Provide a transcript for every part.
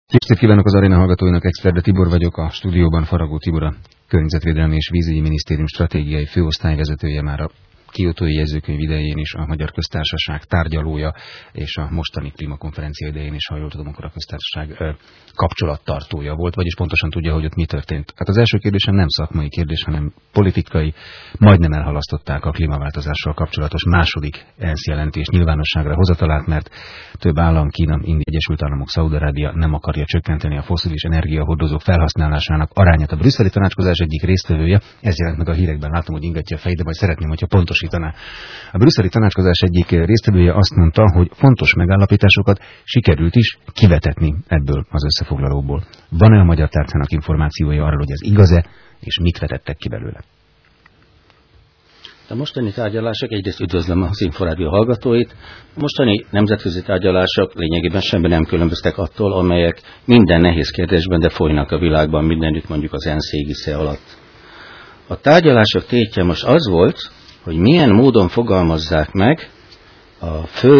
Tisztelt kívánok az aréna hallgatóinak, Exterde Tibor vagyok, a stúdióban Faragó Tibor, a Környezetvédelmi és Vízügyi Minisztérium stratégiai főosztályvezetője, már a Kiotói jegyzőkönyv idején is a Magyar Köztársaság tárgyalója, és a mostani klímakonferencia idején is, ha jól tudom, akkor a köztársaság kapcsolattartója volt, vagyis pontosan tudja, hogy ott mi történt. Hát az első kérdésem nem szakmai kérdés, hanem politikai. Majdnem elhalasztották a klímaváltozással kapcsolatos második ENSZ jelentés nyilvánosságra hozatalát, mert több állam, Kína, India, Egyesült Államok, Szaúd-Arábia nem akarja csökkenteni a fosszilis energiahordozók felhasználásának arányát. A brüsszeli tanácskozás egyik résztvevője, ez jelent meg a hírekben, látom, hogy ingatja a fejét, de majd szeretném, hogyha pontosítaná. A brüsszeli tanácskozás egyik résztvevője azt mondta, hogy fontos megállapításokat sikerült is kivetetni ebből az összefoglalóból. Van-e a magyar tárcának információja arról, hogy ez igaz-e, és mit vetettek ki belőle? A mostani tárgyalások, egyrészt üdvözlöm az Inforádió hallgatóit, a mostani nemzetközi tárgyalások lényegében semmi nem különböztek attól, amelyek minden nehéz kérdésben, de folynak a világban mindenütt, mondjuk az ENSZ égisze alatt. A tárgyalások tétje most az volt, hogy milyen módon fogalmazzák meg a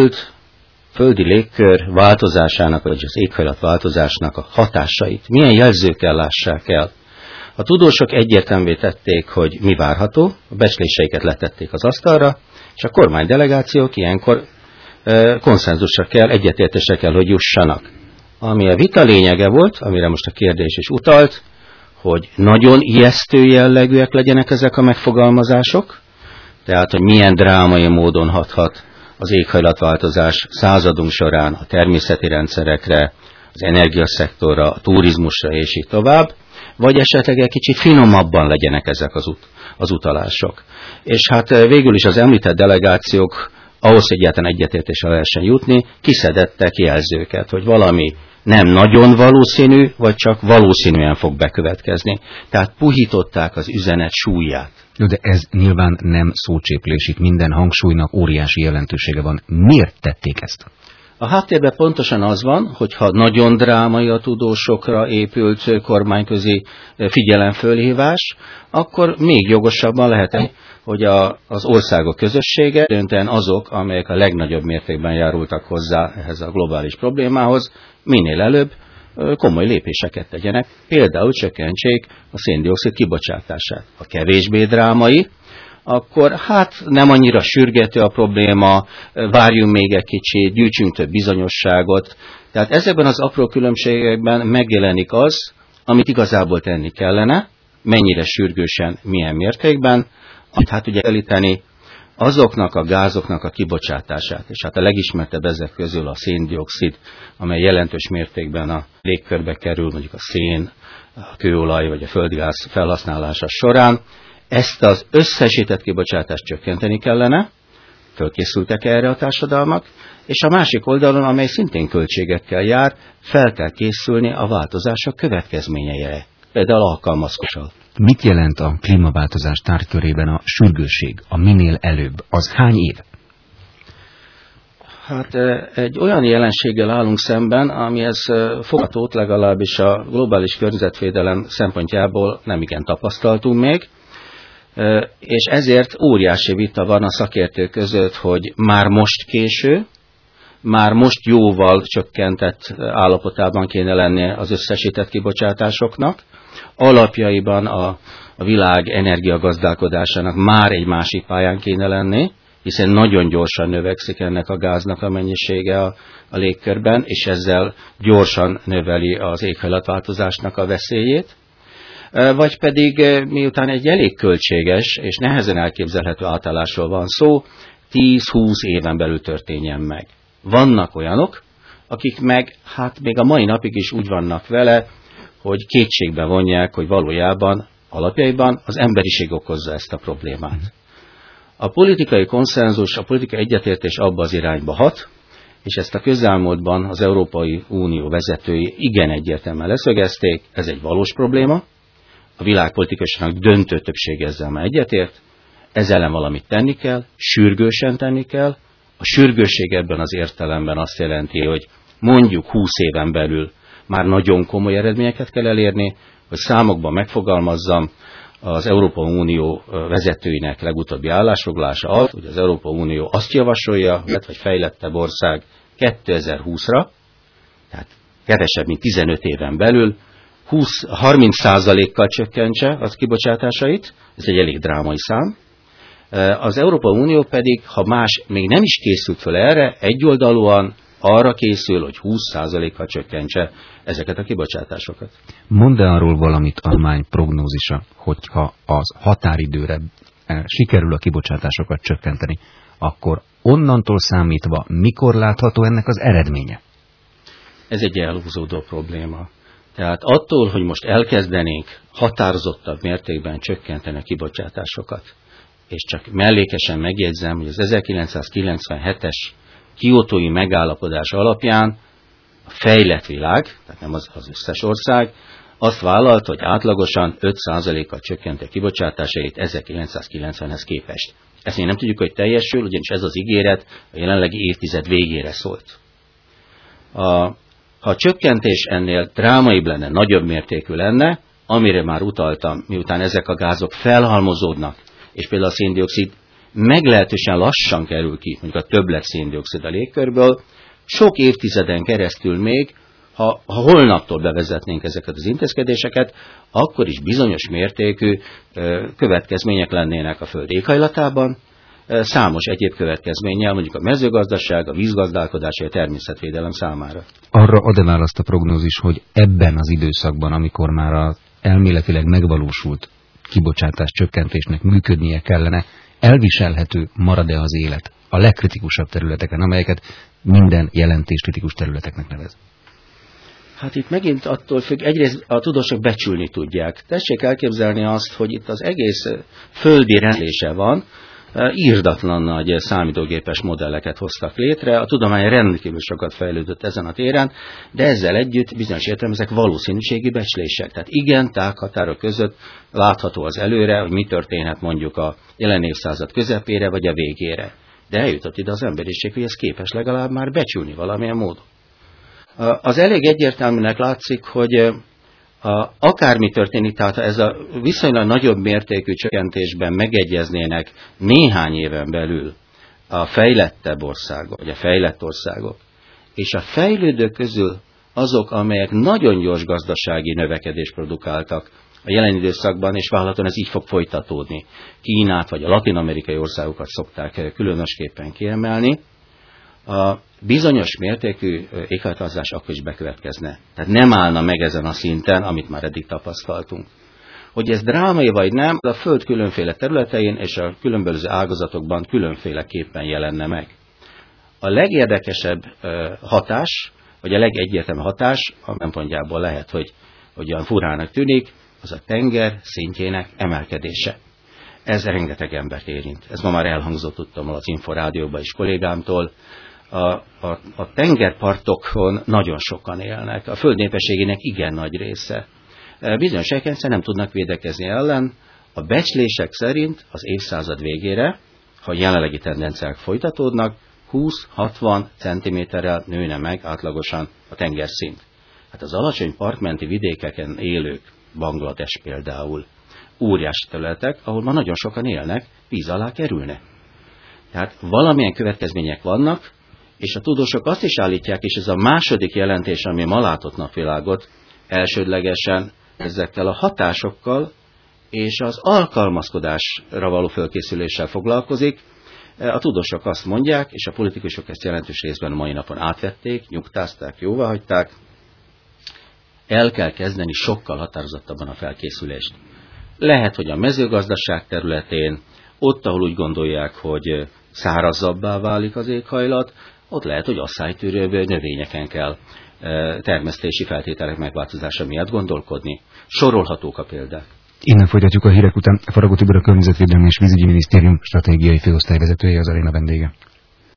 földi légkör változásának, vagy az éghajlat változásnak a hatásait. Milyen jelzőkkel lássák el. A tudósok egyértelművé tették, hogy mi várható, a becsléseiket letették az asztalra, és a kormánydelegációk ilyenkor konszenzusra kell, egyetértésre kell, hogy jussanak. Ami a vita lényege volt, amire most a kérdés is utalt, hogy nagyon ijesztő jellegűek legyenek ezek a megfogalmazások, tehát, hogy milyen drámai módon hathat az éghajlatváltozás századunk során a természeti rendszerekre, az energiaszektorra, a turizmusra és így tovább, vagy esetleg egy kicsit finomabban legyenek ezek az utalások. És hát végül is az említett delegációk ahhoz, hogy egyáltalán egyetértésre lehessen jutni, kiszedettek jelzőket, hogy valami nem nagyon valószínű, vagy csak valószínűen fog bekövetkezni. Tehát puhították az üzenet súlyát. Jó, de ez nyilván nem szócséplés, itt minden hangsúlynak óriási jelentősége van. Miért tették ezt? A háttérben pontosan az van, hogyha nagyon drámai a tudósokra épült kormányközi figyelemfölhívás, akkor még jogosabban lehet, hogy az országok közössége, döntően azok, amelyek a legnagyobb mértékben járultak hozzá ehhez a globális problémához, minél előbb komoly lépéseket tegyenek, például csökkentsék a szén-dioxid kibocsátását. A kevésbé drámai, akkor hát nem annyira sürgető a probléma, várjunk még egy kicsit, gyűjtsünk több bizonyosságot. Tehát ezekben az apró különbségekben megjelenik az, amit igazából tenni kellene, mennyire sürgősen, milyen mértékben, hát ugye elíteni azoknak a gázoknak a kibocsátását. És hát a legismertebb ezek közül a szén-dioxid, amely jelentős mértékben a légkörbe kerül, mondjuk a szén, a kőolaj vagy a földgáz felhasználása során. Ezt az összesített kibocsátást csökkenteni kellene, fölkészültek erre a társadalmak, és a másik oldalon, amely szintén költségekkel jár, fel kell készülni a változások következményeire, például alkalmazkodással. Mit jelent a klímaváltozás tárgykörében a sürgősség, a minél előbb? Az hány év? Hát egy olyan jelenséggel állunk szemben, amihez foghatót legalábbis a globális környezetvédelem szempontjából nem igen tapasztaltunk még, és ezért óriási vita van a szakértők között, hogy már most késő, már most jóval csökkentett állapotában kéne lenni az összesített kibocsátásoknak. Alapjaiban a világ energiagazdálkodásának már egy másik pályán kéne lenni, hiszen nagyon gyorsan növekszik ennek a gáznak a mennyisége a légkörben, és ezzel gyorsan növeli az éghajlatváltozásnak a veszélyét. Vagy pedig miután egy elég költséges és nehezen elképzelhető átállásról van szó, 10-20 éven belül történjen meg. Vannak olyanok, akik meg hát még a mai napig is úgy vannak vele, hogy kétségbe vonják, hogy valójában alapjaiban az emberiség okozza ezt a problémát. A politikai konszenzus, a politikai egyetértés abba az irányba hat, és ezt a közelmúltban az Európai Unió vezetői igen egyértelműen leszögezték, ez egy valós probléma, a világpolitikusoknak döntő többsége ezzel már egyetért, ezzel ellen valamit tenni kell, sürgősen tenni kell. A sürgősség ebben az értelemben azt jelenti, hogy mondjuk 20 éven belül már nagyon komoly eredményeket kell elérni, hogy számokban megfogalmazzam, az Európai Unió vezetőinek legutóbbi állásfoglalása az, hogy az Európai Unió azt javasolja, hogy fejlettebb ország 2020-ra, tehát kevesebb, mint 15 éven belül 30%-kal csökkentse az kibocsátásait, ez egy elég drámai szám. Az Európai Unió pedig, ha más még nem is készült fel erre, egyoldalúan arra készül, hogy 20%-kal csökkentse ezeket a kibocsátásokat. Mondd arról valamit a kormány prognózisa, hogyha az határidőre sikerül a kibocsátásokat csökkenteni, akkor onnantól számítva mikor látható ennek az eredménye? Ez egy elhúzódó probléma. Tehát attól, hogy most elkezdenénk határozottabb mértékben csökkenteni a kibocsátásokat, és csak mellékesen megjegyzem, hogy az 1997-es kiotói megállapodás alapján a fejlett világ, tehát nem az összes ország, azt vállalt, hogy átlagosan 5%-kal csökkenti a kibocsátásait 1990-hez képest. Ezt még nem tudjuk, hogy teljesül, ugyanis ez az ígéret a jelenlegi évtized végére szólt. Ha a csökkentés ennél drámaibb lenne, nagyobb mértékű lenne, amire már utaltam, miután ezek a gázok felhalmozódnak, és például a széndioxid meglehetősen lassan kerül ki, mondjuk a többlet széndioxid a légkörből, sok évtizeden keresztül még, ha holnaptól bevezetnénk ezeket az intézkedéseket, akkor is bizonyos mértékű következmények lennének a Föld éghajlatában, számos egyéb következménnyel, mondjuk a mezőgazdaság, a vízgazdálkodás és a természetvédelem számára. Arra ad-e választ a prognózis, hogy ebben az időszakban, amikor már az elméletileg megvalósult kibocsátás csökkentésnek működnie kellene, elviselhető marad-e az élet a legkritikusabb területeken, amelyeket minden jelentés kritikus területeknek nevez? Hát itt megint attól függ, egyrészt a tudósok becsülni tudják. Tessék elképzelni azt, hogy itt az egész földi rendlése van, írdatlan nagy számítógépes modelleket hoztak létre, a tudomány rendkívül sokat fejlődött ezen a téren, de ezzel együtt bizonyos értelemben ezek valószínűségi becslések. Tehát igen, tághatárok között látható az előre, hogy mi történhet mondjuk a jelen évszázad közepére vagy a végére. De eljutott ide az emberiség, hogy ez képes legalább már becsülni valamilyen módon. Az elég egyértelműnek látszik, hogy akármi történik, tehát ha ez a viszonylag nagyobb mértékű csökkentésben megegyeznének néhány éven belül a fejlettebb országok, vagy a fejlett országok, és a fejlődők közül azok, amelyek nagyon gyors gazdasági növekedést produkáltak a jelen időszakban, és várhatóan ez így fog folytatódni. Kínát vagy a latin-amerikai országokat szokták különösképpen kiemelni, a bizonyos mértékű éghajlatváltozás akkor is bekövetkezne. Tehát nem állna meg ezen a szinten, amit már eddig tapasztaltunk. Hogy ez drámai vagy nem, a Föld különféle területein és a különböző ágazatokban különféleképpen jelenne meg. A legérdekesebb hatás, vagy a legegyértelműbb hatás, a szempontjából lehet, hogy olyan furának tűnik, az a tenger szintjének emelkedése. Ez rengeteg embert érint. Ez ma már elhangzott, tudtam az Inforádióban is kollégámtól. A tengerpartokon nagyon sokan élnek. A Föld népességének igen nagy része. Bizonyos egyszer nem tudnak védekezni ellen. A becslések szerint az évszázad végére, ha jelenlegi tendenciák folytatódnak, 20-60 cm-rel nőne meg átlagosan a tengerszint. Hát az alacsony partmenti vidékeken élők, Banglades például, óriási területek, ahol ma nagyon sokan élnek, víz alá kerülnek. Tehát valamilyen következmények vannak, és a tudósok azt is állítják, és ez a második jelentés, ami ma látott napvilágot, elsődlegesen ezekkel a hatásokkal és az alkalmazkodásra való fölkészüléssel foglalkozik. A tudósok azt mondják, és a politikusok ezt jelentős részben a mai napon átvették, nyugtázták, jóváhagyták, el kell kezdeni sokkal határozottabban a felkészülést. Lehet, hogy a mezőgazdaság területén, ott, ahol úgy gondolják, hogy szárazabbá válik az éghajlat, ott lehet, hogy asszálytűrőbb növényeken kell termesztési feltételek megváltozása miatt gondolkodni. Sorolhatók a példák. Innen folytatjuk a hírek után. Faragó Tibor, a Környezetvédelmi és Vízügyi Minisztérium stratégiai főosztályvezetője, az aréna vendége.